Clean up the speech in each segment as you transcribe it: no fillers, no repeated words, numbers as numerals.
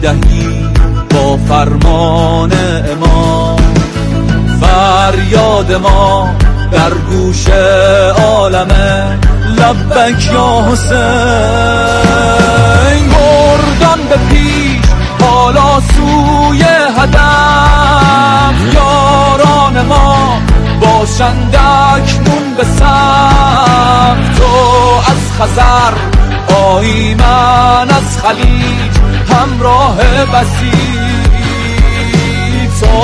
میدهی با فرمان امام. فریاد ما در گوش عالمه لبک یا حسین. مردان به پیش حالا سوی هدف، یاران ما باشند اکنون به صف. تو از خزر آیی من از خلیج، همراه بسیج. تو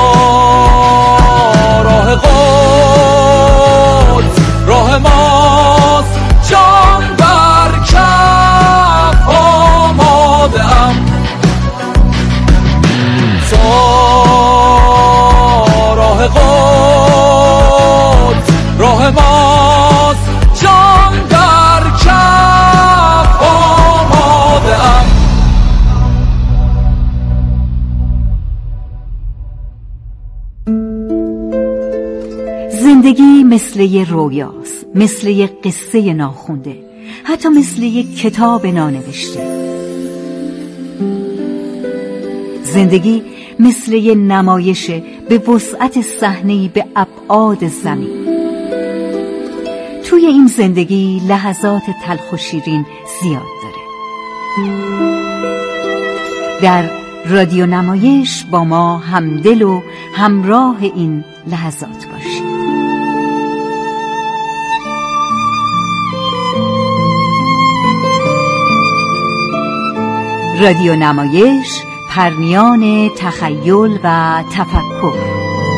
راه قدس راه ماست، جان بر کف آماده ام. تو راه قدس راه ماست، جان در کف آماده ام. زندگی مثل یه رویاست، مثل یه قصه ناخونده، حتی مثل یه کتاب نانوشته. زندگی مثل یه نمایشه به وسعت صحنه‌ای به ابعاد زمین. توی این زندگی لحظات تلخ و شیرین زیاد داره. در رادیو نمایش با ما همدل و همراه این لحظات باشید. رادیو نمایش، پرمیان تخیل و تفکر.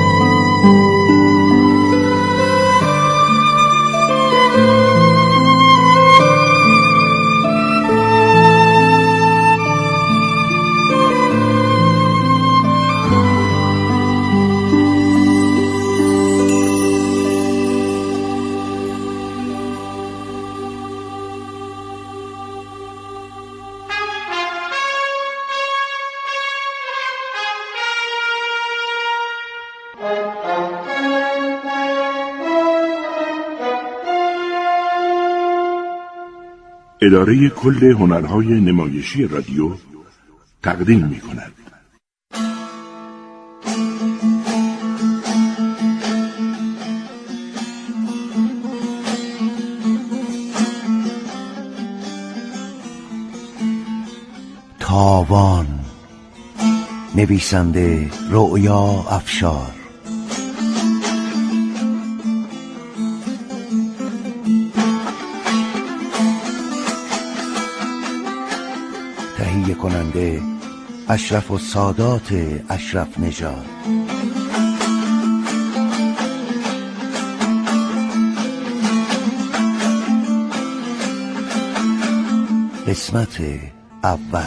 اداره کل هنرهای نمایشی رادیو تقدیم می‌کند. تاوان، نویسنده رؤیا افشار. تهیه کننده اشرف السادات اشرف نژاد. قسمت اول.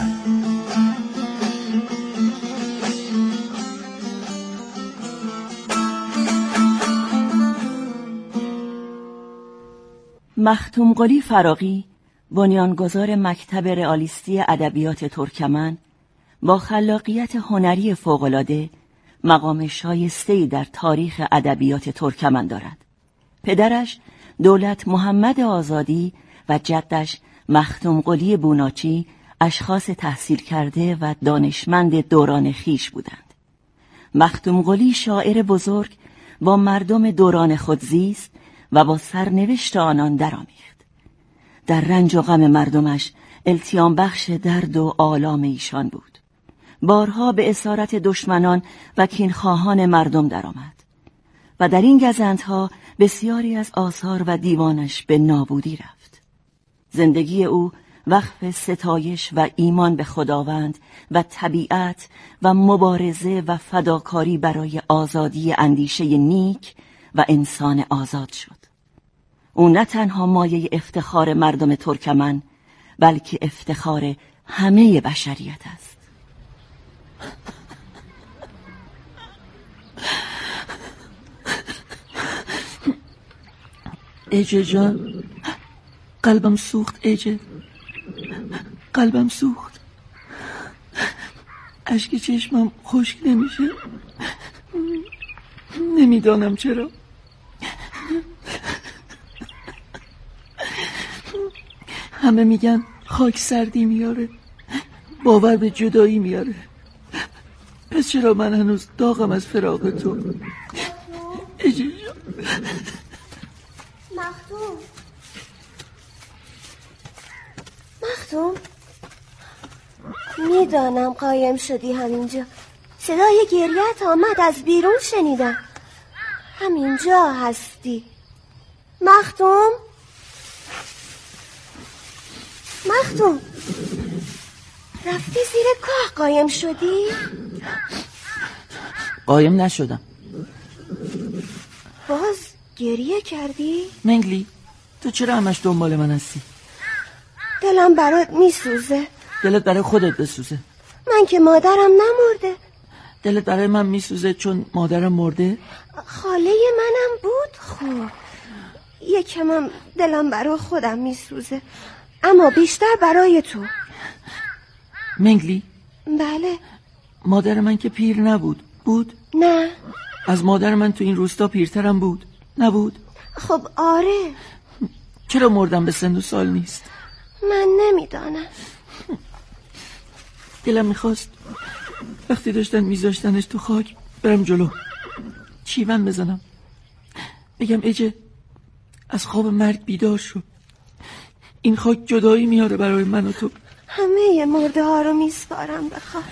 مختوم قلی فراغی، بنیانگذار مکتب رئالیستی ادبیات ترکمن، با خلاقیت هنری فوق‌العاده مقام شایسته‌ای در تاریخ ادبیات ترکمن دارد. پدرش دولت محمد آزادی و جدش مختوم قلی بوناچی اشخاص تحصیل کرده و دانشمند دوران خیش بودند. مختوم قلی شاعر بزرگ با مردم دوران خود زیست و با سرنوشت آنان درآمیخت. در رنج و غم مردمش التیام بخش درد و آلام ایشان بود. بارها به اسارت دشمنان و کینخواهان مردم درآمد و در این گزندها بسیاری از آثار و دیوانش به نابودی رفت. زندگی او وقف ستایش و ایمان به خداوند و طبیعت و مبارزه و فداکاری برای آزادی اندیشه نیک و انسان آزاد شد. او نه تنها مایه افتخار مردم ترکمن، بلکه افتخار همه بشریت است. ایجه جان، قلبم سوخت. ایجه، قلبم سوخت. اشک چشمم خشک نمیشه. نمیدانم چرا. همه میگن خاک سردی میاره، باور به جدایی میاره. پس چرا من هنوز داغم از فراق تو؟ اجه جان. مختوم میدانم قایم شدی همینجا. صدای گریت آمد، از بیرون شنیدم. همینجا هستی مختوم؟ مختوم رفتی زیر کاه قایم شدی؟ قایم نشدم. باز گریه کردی؟ منگلی تو چرا همش دنبال من هستی؟ دلم برات میسوزه. دلت برای خودت بسوزه. من که مادرم نمرده. دلت برای من میسوزه چون مادرم مرده؟ خاله منم بود. خب یکمم دلم برای خودم میسوزه، اما بیشتر برای تو. منگلی؟ بله. مادر من که پیر نبود. بود؟ نه. از مادر من تو این روستا پیرترم بود؟ نبود؟ خب آره. چرا مردم به سن و سال نیست؟ من نمیدانم. دلم میخواست وقتی داشتن میذاشتنش تو خاک برم جلو، چیون بزنم، بگم اجه از خواب مرگ بیدار شد، این خاک جدایی میاره برای من و تو. همه مرده ها رو میسپارم به خاک.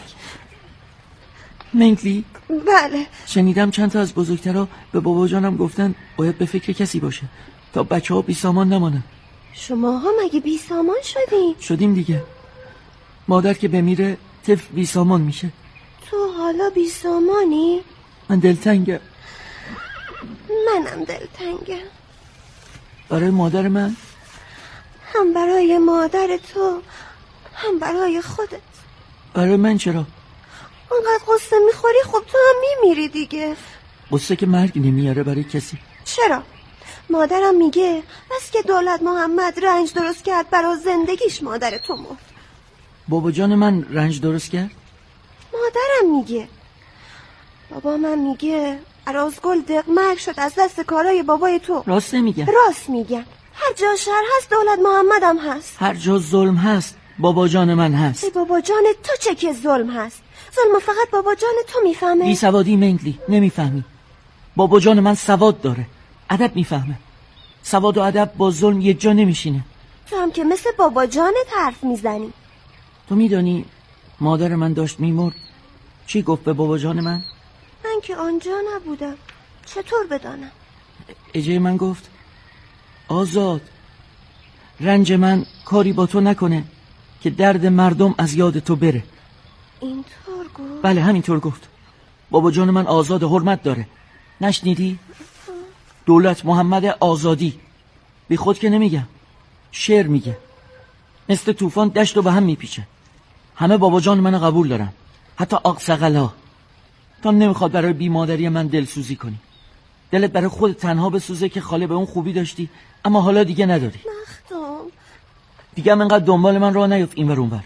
منگلی؟ بله. شنیدم چند تا از بزرگترها به بابا جانم گفتن باید به فکر کسی باشه تا بچه ها بی سامان نمانن. شماها مگه بی سامان شدین؟ شدیم دیگه. مادر که بمیره طفل بی سامان میشه. تو حالا بی سامانی؟ من دلتنگم. منم دلتنگم. برای مادر من؟ هم برای مادر تو هم برای خودت. برای من چرا؟ اونقدر قصه میخوری خب تو هم میمیری دیگه. قصه که مرگ نمیاره برای کسی. چرا؟ مادرم میگه بس که دولت محمد رنج درست کرد برای زندگیش مادر تو مرد. بابا جان من رنج درست کرد؟ مادرم میگه. بابا من میگه عراضگل دق مرگ شد از دست کارای بابای تو. راست نمیگم. راست میگم. هر جا شر هست دولت محمدم هست. هر جا ظلم هست بابا جان من هست. ای بابا جان تو چه که ظلم هست؟ ظلم فقط بابا جان تو میفهمه. بی سوادی منگلی، نمیفهمی. بابا جان من سواد داره، ادب میفهمه. سواد و ادب با ظلم یک جا نمیشینه. تو هم که مثل بابا جانت حرف میزنی. تو میدانی مادر من داشت میمرد چی گفت به بابا جان من؟ من که آنجا نبودم، چطور بدانم؟ اجه من گفت آزاد، رنج من کاری با تو نکنه که درد مردم از یاد تو بره. اینطور گفت؟ بله همینطور گفت. بابا جان من آزاد، حرمت داره. نشنیدی؟ دولت محمد آزادی. بی خود که نمیگم، شعر میگه. مثل طوفان دشت رو به هم میپیچه. همه بابا جان من قبول دارن، حتی آقسقلا. تو هم نمیخواد برای بیمادری من دلسوزی کنی. دلت برای خود تنها بسوزه که خاله به اون خوبی داشتی اما حالا دیگه نداری. مختوم دیگه هم انقدر دنبال من راه نیفت این ور اون ور.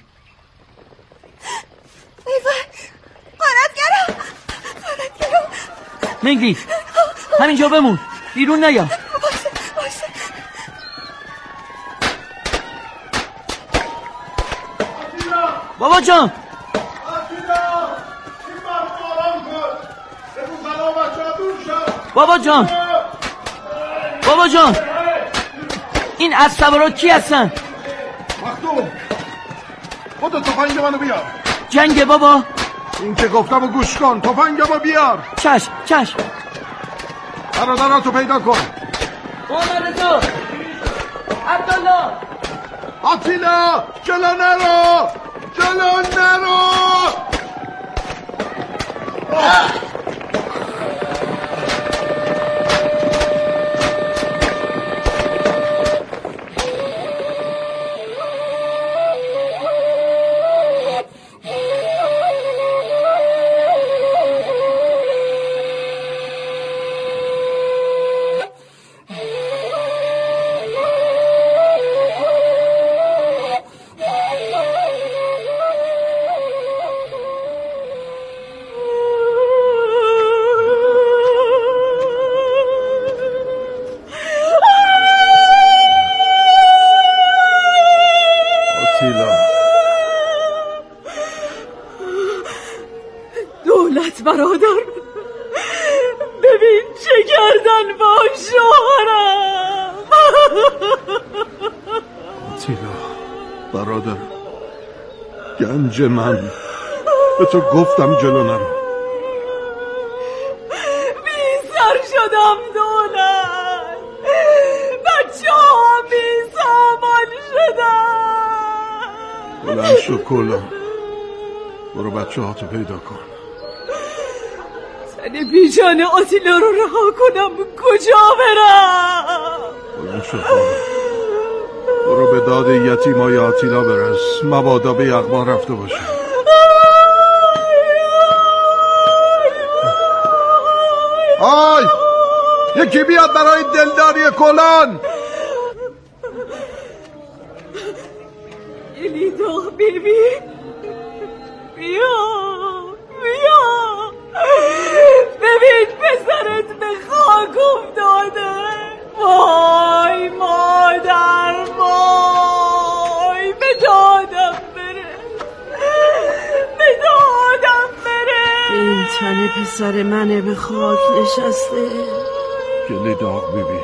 غارتگرم منگلی همینجا بمون، بیرون نیا. باشه. بابا جان بابا جان این از سوارات کی هستن؟ مختوم خودت تفنگ منو بیار. جنگه بابا. این که گفتم و گوش کن، تفنگمو بیار. چشم برادراتو پیدا کن. محمد تو عبدالله آتیلا جلو نرو. دولت برادر، ببین چه کردن با شوهرم. آتیلا برادر، گنج من، به تو گفتم جلو نرو. بی سر شدم دولت، بچه ها بی سامان شدم. بلند شو کلا، برو بچه ها تو پیدا کن. زن بیجان آتیلا رو رها کنم کجا برم؟ بلند شو برو به داد یتیمای آتیلا برس، مبادا به یغما رفته باشه. آی یکی بیاد برای دلداری کلان. الیدا ببین، بیا ببین پسرت به خاک افتاده. وای مادر، وای به دادم بره. این تن پسر منه به خاک نشسته. گلی داغ بیبی.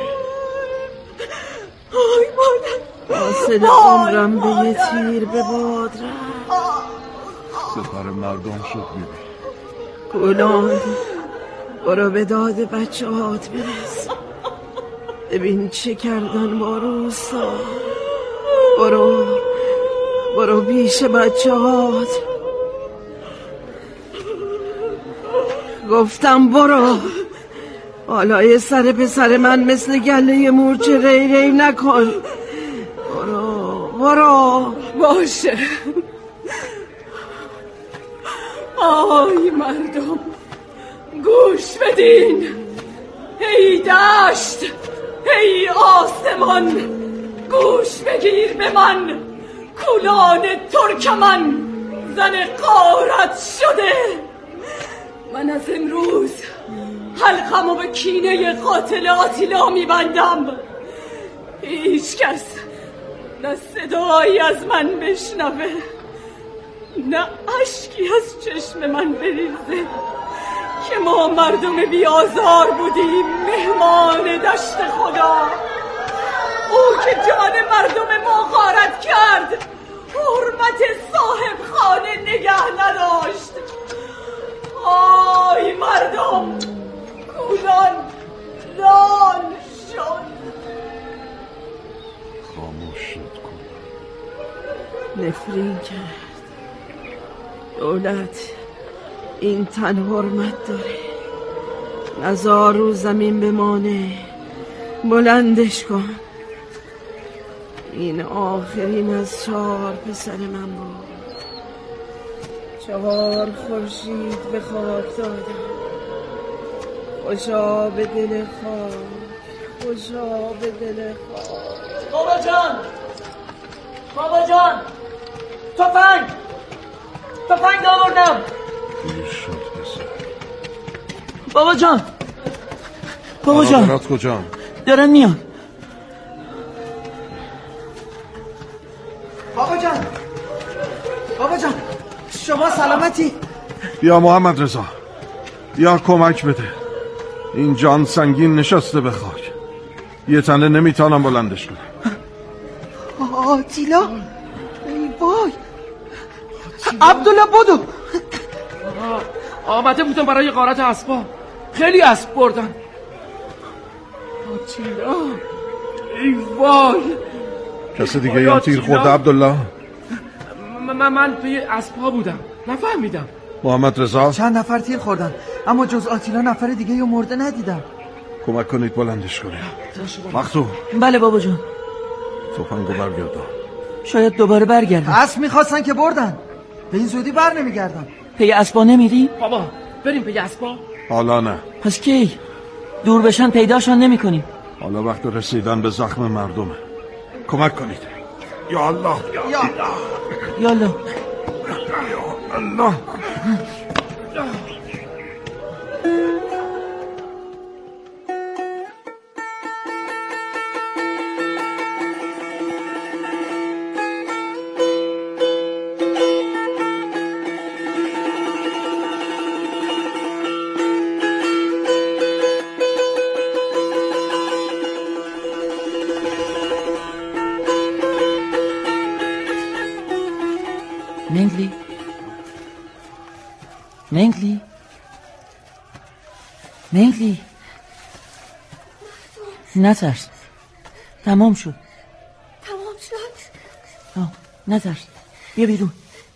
وای مادر، حاصل عمرم به یه تیر به باد رفت. سپر مردم شد بیبی. کلان، برو به داد بچه هات برس، ببین چه کردن با روسا. برو پیش بچه هات، گفتم برو. بالای سر پسر من مثل گله مورچه ری نکن. برو. باشه. آی مردم گوش بدین، ای دشت، ای آسمان، گوش بگیر به من، کلان ترکمن، زن غارت شده. من از امروز حلقمو به کینه قاتل آتیلا میبندم. هیچ کس نه صدایی از من بشنوه، نه اشکی از چشم من بریزه، که ما مردم بیازار بودیم، مهمان دشت خدا. او که جان مردم ما غارت کرد، حرمت صاحب خانه نگه نداشت. آی مردم، کولان لال شد. خاموش شد کلان. نفرین کرد. دولت این تن حرمت داره، نزار رو زمین بمانه، بلندش کن. این آخرین از 4 پسر من بود. 4 خورشید به خاک دادم. خوشا به دل خاک، خوشا به دل خاک. بابا جان تفنگ آوردم. دیر شد پسر. بابا جان برادرات کجا؟ دارن میان. بابا جان شما سلامتی؟ بیا محمد رضا، بیا کمک بده. این جان سنگین نشسته به خاک، یه تنه نمیتونم بلندش کنم. آتیلا، ای وای. عبدالله بدو. آمده بودم برای غارت اسبا، خیلی اسب بردن. آتیلا، ای وای. کسی دیگه هم تیر خورده عبدالله؟ من پی اسبا بودم، نفهمیدم. محمد رضا؟ چند نفر تیر خوردن، اما جز آتیلا نفر دیگه یا مرده ندیدم. کمک کنید بلندش کنید. مختوم. بله بابا جان. تفنگو برگردان. شاید دوباره برگردن. اسب میخواستن که بردن، به این زودی بر نمیگردن. پی اسبا نمیری؟ بابا بریم پی اسبا. حالا نه. پس کی؟ دور بشن پیداشان نمی کنیم. حالا وقت رسیدن به زخم مردمه. کمک کنید. یا الله، یا الله، یا الله، یا الله. منگلی منگلی نترس، تمام شد. تمام شد؟ نترس، بیا بیرون.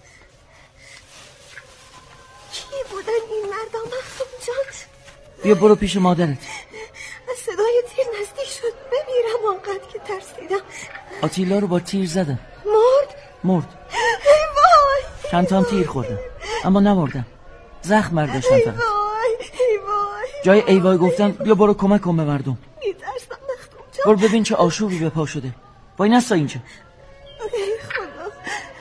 کی بودن این مردا مخدوم جان؟ بیا برو پیش مادرت. از صدای تیر نزدیک شد، بمیرم آنقدر که ترسیدم. آتیلا رو با تیر زدن. مرد. ای وای، چند تا تیر خوردن اما نمردن، زخم برداشتن فقط. ای وای. جای ای وای گفتن بیا برو کمک کن به مردم. میترسم مخدوم جان. برو ببین چه آشوبی به پا شده. وای نستا اینجا. ای خدا.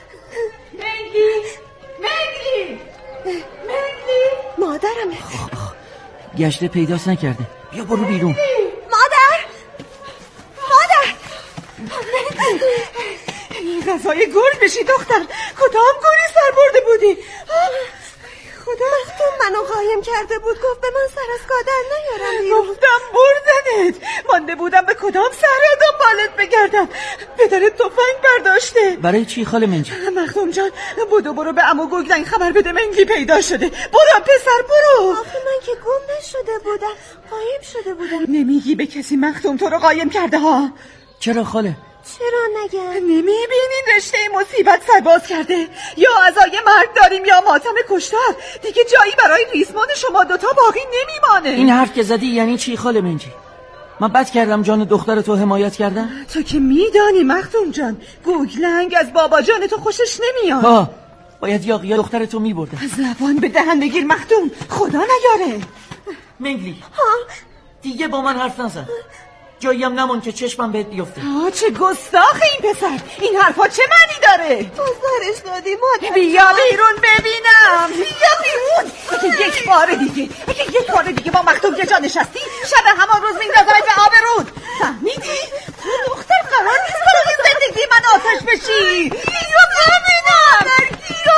منگلی مادرمه. گشته پیداست نکرده. بیا برو بیرون. مادر این غذای گل بشی دختر. کدام گلی سر برده بودی؟ خدا، مخدوم منو قایم کرده بود، گفت به من سر از گادر نیارم بیرون. گفتم بردنت. مانده بودم به کدام صحرا دنبالت بگردم. پدرت تفنگ برداشته. برای چی خاله منجی؟ مخدوم جان برو به عمو گوگلنگ خبر بده منگلی پیدا شده. برو پسر برو. آخه من که گم نشده بودم، قایم شده بودم. نمیگی به کسی مخدوم تو رو قایم کرده ها؟ چرا خاله؟ چرا نگم؟ نمیبینین رشته مصیبت سرباز کرده؟ یا عزای مرگ داریم یا ماتم کشتار. دیگه جایی برای ریسمان شما دوتا باقی نمیمانه. این حرف که زدی یعنی چی خاله منجی؟ من بد کردم جان دختر تو حمایت کردم؟ تو که میدانی مخدوم جان گوگلنگ از بابا جان تو خوشش نمیاد. باید یاقی دختر تو میبرده. زبان به دهن بگیر مخدوم، خدا نیاره. منگلی دیگه با من حرف نزن. جاییم نمون که چشمم بهت بیفته. چه گستاخ این پسر. این حرفا چه معنی داره؟ بازارش دادی مادر. بیا بیرون ببینم. بیا بیرون. اگه یک بار دیگه با مخدوم یه جا نشستی، شب همان روز میندازمت به آب رود. فهمیدی؟ تو دختر قرار نیست برای زندگی من آتش بشی. بیا ببینم.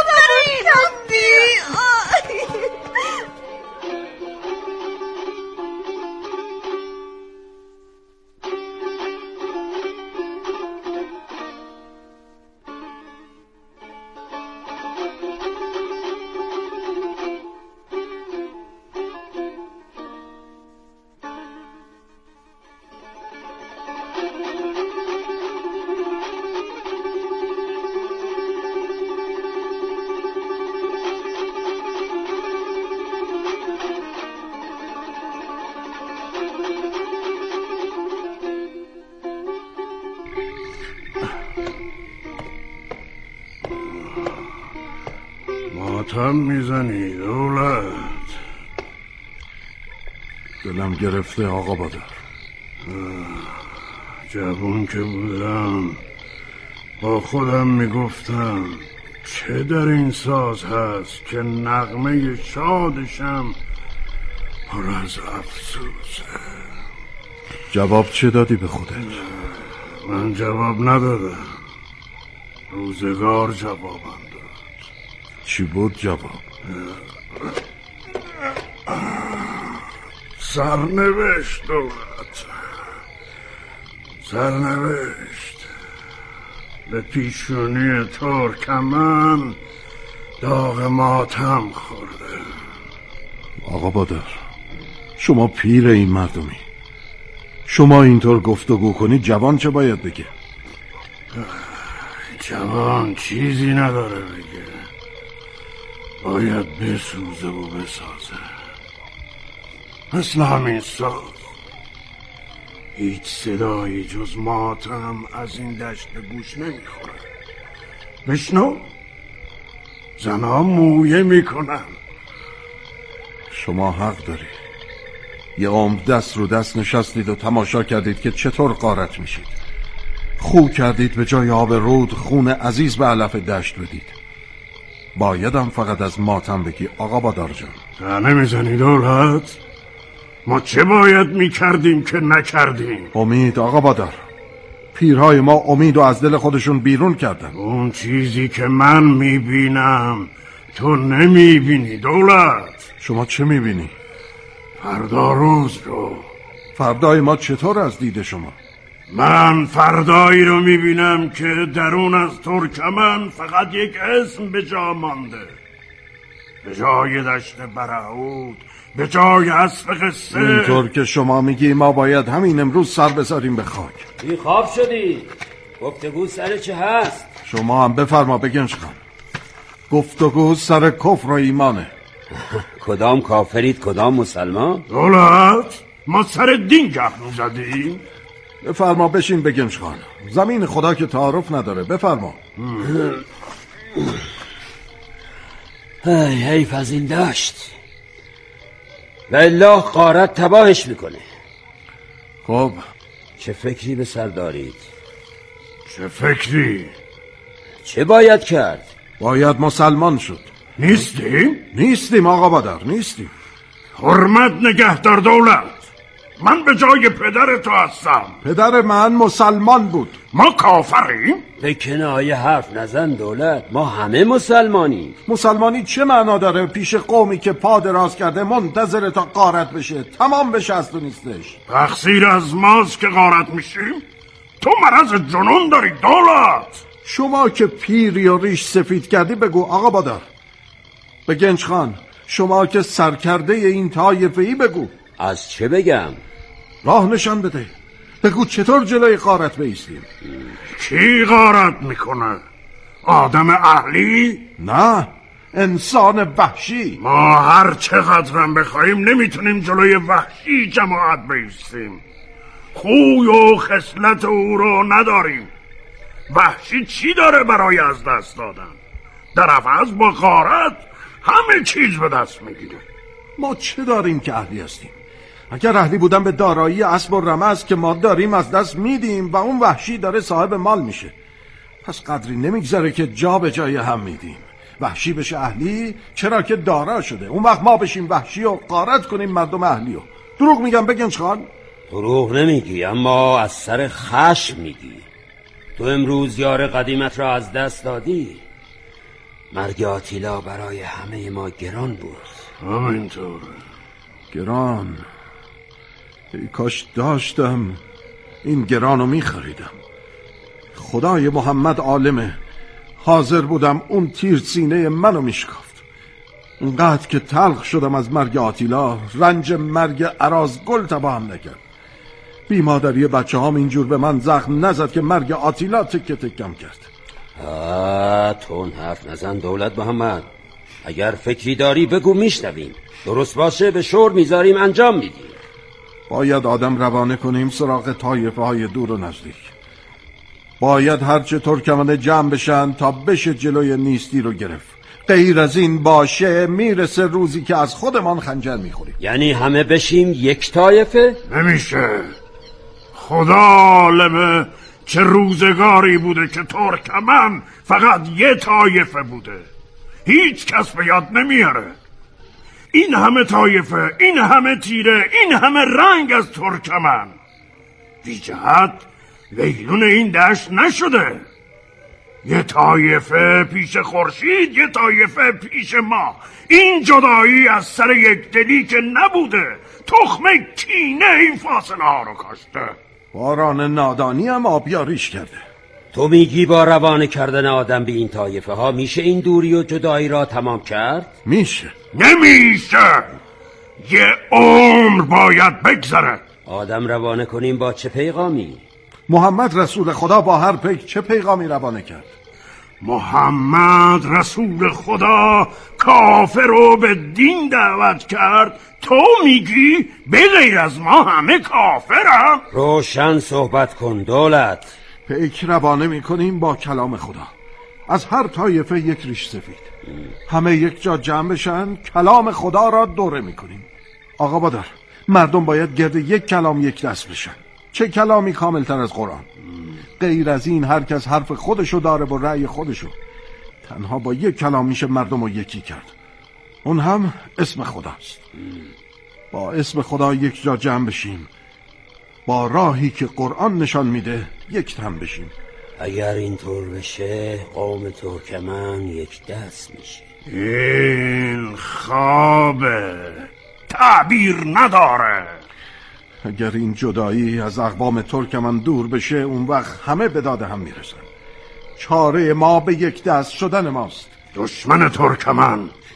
ماتم میزنی دولت؟ دلم گرفته آقا بادر. جوون که بودم با خودم میگفتم چه در این ساز هست که نغمه شادشم پر از افسوسه. جواب چه دادی به خودت؟ من جواب ندادم، روزگار جوابم داد. چی بود جواب؟ سرنوشت دولت، سرنوشت. به پیشونی ترکمن داغ ماتم خورده. آقا بادر، شما پیر این مردمی، شما اینطور گفتگو کنی جوان چه باید بگه؟ جوان چیزی نداره بگه، باید بسوزه و بسازه. مثل همین ساز هیچ صدایی جز ماتم از این دشت به گوش نمیخوره. بشنو، زنها مویه میکنن. شما حق داری. یه عمر دست رو دست نشستید و تماشا کردید که چطور غارت میشید. خو کردید به جای آب رود خون عزیز به علف دشت بدید. بایدم فقط از ماتم بگی آقا بادر جان. تنه میزنی دولت؟ ما چه باید میکردیم که نکردیم؟ امید آقا بادر، پیرهای ما امید و از دل خودشون بیرون کردن. اون چیزی که من میبینم تو نمیبینی دولت. شما چه میبینی؟ فردا روز رو. فردای ما چطور از دید شما؟ من فردایی رو میبینم که درون از ترکمن فقط یک اسم به جا مانده. به جای دشت برهود، به جای اسب قصه. اینطور که شما میگی ما باید همین امروز سر بذاریم به خاک. بی خواب شدی؟ گفتگو سر چه هست؟ شما هم بفرما بگنج خان. گفتگو سر کفر و ایمانه. کدام کافرید کدام مسلمان؟ دولت ما سر دین گپ زدیم. بفرما بشین بگنج خان. زمین خدا که تعارف نداره. بفرما. حیف از این دشت. والله غارت تباهش میکنه. خب چه فکری به سر دارید؟ چه فکری؟ چه باید کرد؟ باید مسلمان شد. نیستیم؟ نیستیم آقا بدر، نیستیم. حرمت نگهدار دولت. من به جای پدر تو هستم. پدر من مسلمان بود. ما کافریم؟ به کنایه حرف نزن دولت. ما همه مسلمانیم. مسلمانی چه معنا داره پیش قومی که پا دراز کرده منتظر تا غارت بشه؟ تمام بشه از تو نیستش. تقصیر از ماست که غارت میشیم؟ تو مرض جنون داری دولت. شما که پیری و ریش سفید کردی بگو آقا بادر. به گنج خان شما که سرکرده این طایفه‌ای بگو. از چه بگم؟ راه نشان بده. بگو چطور جلوی غارت بایستیم؟ کی غارت میکنه؟ آدم اهلی؟ نه، انسان وحشی. ما هر چقدرم بخوایم نمیتونیم جلوی وحشی جماعت بایستیم. خوی و خصلت او رو نداریم. وحشی چی داره برای از دست دادن؟ در عوض با غارت همه چیز به دست میگیره. ما چه داریم که اهلی هستیم؟ اگر اهلی بودن به دارایی اسب و رمز که ما داریم از دست میدیم و اون وحشی داره صاحب مال میشه. پس قدری نمیگذره که جا به جای هم میدیم. وحشی بشه اهلی چرا که دارا شده. اون وقت ما بشیم وحشی و غارت کنیم مردم اهلی. دروغ میگم بگنج خان؟ دروغ نمیگی اما از سر خشم میگی. تو امروز یار قدیمت را از دست دادی. مرگ آتیلا برای همه ما گران بود. همینطوره. گران. ای کاش داشتم این گرانو میخریدم. خدای محمد عالمه. حاضر بودم اون تیر سینه منو میشکافت. اونقدر که تلخ شدم از مرگ آتیلا رنج مرگ ارازگل تباهم نکرد. بیمادری بچه هام اینجور به من زخم نزد که مرگ آتیلا تکه تکم کرد. تون حرف نزن دولت محمد. اگر فکری داری بگو میشنویم. درست باشه به شور میذاریم انجام میدیم. باید آدم روانه کنیم سراغ طایفه های دور و نزدیک. باید هرچه ترکمانه جمع بشن تا بشه جلوی نیستی رو گرفت. غیر از این باشه میرسه روزی که از خودمان خنجر میخوریم. یعنی همه بشیم یک طایفه؟ نمیشه. خدا عالمه چه روزگاری بوده که ترکمن فقط یه طایفه بوده. هیچ کس به یاد نمیاره. این همه طایفه، این همه تیره، این همه رنگ از ترکمن بی جهت ویلون این دشت نشده. یه طایفه پیش خورشید، یه طایفه پیش ما. این جدایی از سر یک دلی که نبوده. تخم کینه این فاصله ها رو کاشته. باران نادانی هم آبیاریش کرده. تو میگی با روانه کردن آدم به این طایفه ها میشه این دوری و جدایی را تمام کرد؟ میشه. نمیشه. یه عمر باید بگذره. آدم روانه کنیم با چه پیغامی؟ محمد رسول خدا با هر پیک چه پیغامی روانه کرد؟ محمد رسول خدا کافر رو به دین دعوت کرد. تو میگی به غیر از ما همه کافرم؟ روشن صحبت کن دولت. پیک روانه میکنیم با کلام خدا. از هر طایفه یک ریش سفید. همه یک جا جمع بشن کلام خدا را دوره میکنیم. آقا بادر مردم باید گرد یک کلام یک دست بشن. چه کلامی کامل تر از قرآن؟ غیر از این هر کس حرف خودشو داره با رأی خودشو. تنها با یک کلام میشه مردم رو یکی کرد. اون هم اسم خداست. با اسم خدا یک جا جمع بشیم. با راهی که قرآن نشان میده یک تن بشیم. اگر اینطور بشه قوم ترکمن یک دست میشه. این خوابه، تعبیر نداره. اگر این جدایی از اقوام ترکمن دور بشه اون وقت همه به داد هم میرسن. چاره ما به یک دست شدن ماست. دشمن ترکمن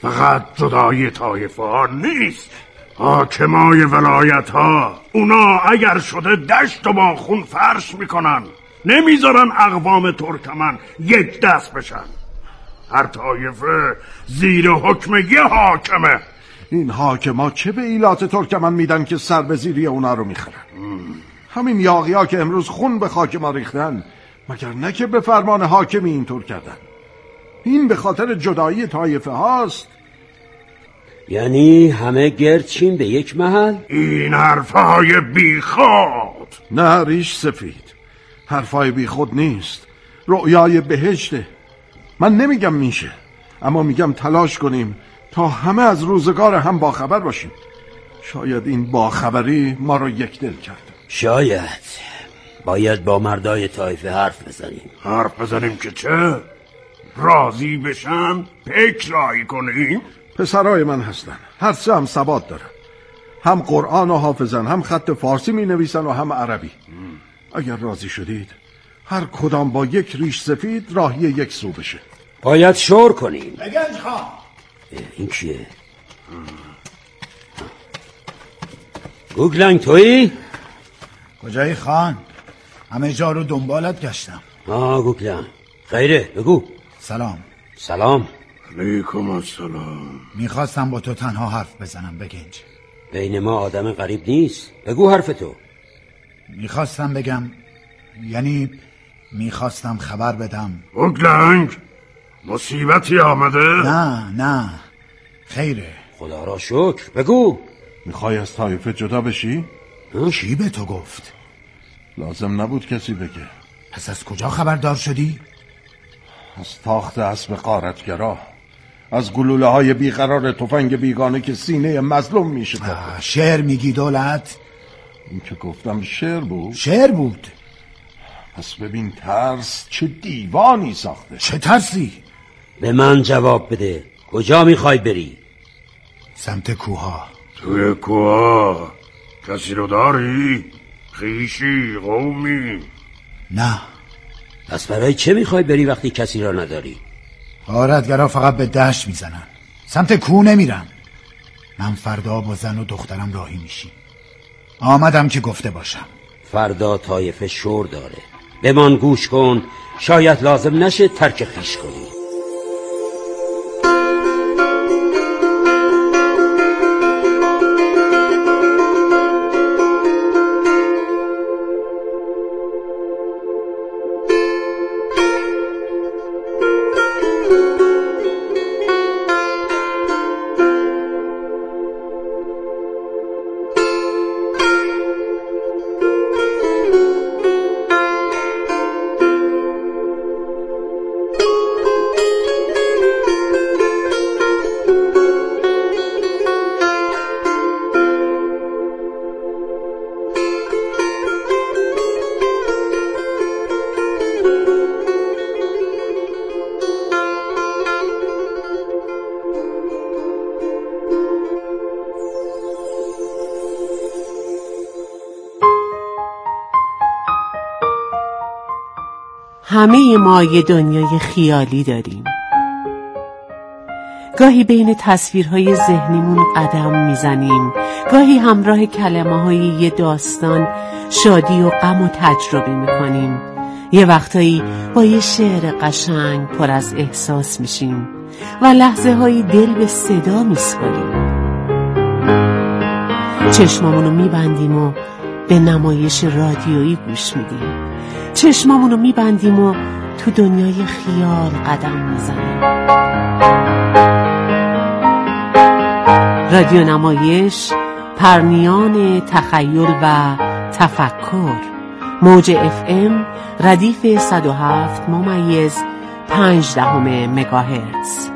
فقط جدای طایفه ها نیست، حاکمای ولایت ها اونا اگر شده دشت و با خون فرش میکنن، نمیذارن اقوام ترکمن یک دست بشن. هر طایفه زیر حکم یه حاکمه. این حاکما چه به ایلات ترکمن میدن که سر به زیری اونا رو میخرن؟ همین یاغی‌ها که امروز خون به خاک ما ریختن، مگر نه که به فرمان حاکمی اینطور کردن؟ این به خاطر جدایی طایفه هاست. یعنی همه گرچین به یک محل؟ این حرفهای بیخود. نه ریش سفید، حرفای بیخود نیست، رؤیای بهشته. من نمیگم میشه، اما میگم تلاش کنیم تا همه از روزگار هم باخبر باشیم. شاید این باخبری ما رو یک دل کرد. شاید باید با مردای طایفه حرف بزنیم. حرف بزنیم که چه؟ راضی بشن؟ پکرایی کنیم؟ پسرای من هستن، هر سه هم ثبات دارن، هم قرآن و حافظن، هم خط فارسی می نویسن و هم عربی. اگر راضی شدید هر کدام با یک ریش سفید راهی یک سو بشه. باید شور کنیم. بگنج خان. این کیه؟ گوگلنگ تویی؟ کجایی خان؟ همه جا رو دنبالت گشتم. گوگلنگ خیره بگو. سلام. سلام. علیکم السلام. میخواستم با تو تنها حرف بزنم بگنج. بین ما آدم غریب نیست، بگو حرف تو. میخواستم بگم، یعنی میخواستم خبر بدم. گوگلنگ مصیبتی آمده؟ نه خیره. خدا را شکر، بگو. میخوای از طایفه جدا بشی؟ کی به تو گفت؟ لازم نبود کسی بگه. پس از کجا خبردار شدی؟ از تاخت اسب غارتگرا، از گلوله های بیقرار تفنگ بیگانه که سینه مظلوم میشه. شعر میگی دولت؟ این که گفتم شعر بود. شعر بود. پس ببین ترس چه دیوانی ساخته. چه ترسی؟ به من جواب بده، کجا میخوای بری؟ سمت کوها. توی کوها کسی رو داری؟ خیشی قومی؟ نه. پس برای چه میخوای بری وقتی کسی را نداری؟ غارتگرا فقط به دشت میزنن، سمت کوه نمیرن. من فردا با زن و دخترم راهی میشیم. آمدم که گفته باشم. فردا طایفه شور داره، به من گوش کن، شاید لازم نشه ترک خیش کنی. همه ما یه دنیای خیالی داریم. گاهی بین تصویرهای ذهنیمون قدم میزنیم، گاهی همراه کلمه‌های یه داستان شادی و غم و تجربه میکنیم. یه وقتایی با یه شعر قشنگ پر از احساس میشیم و لحظه‌هایی دل به صدا میسپاریم. چشمامونو میبندیم و به نمایش رادیویی گوش میدیم. چشمامونو میبندیم و تو دنیای خیال قدم میزنیم. رادیو نمایش، پرنیان تخیل و تفکر. موج FM ردیف 107.5 مگاهرتز.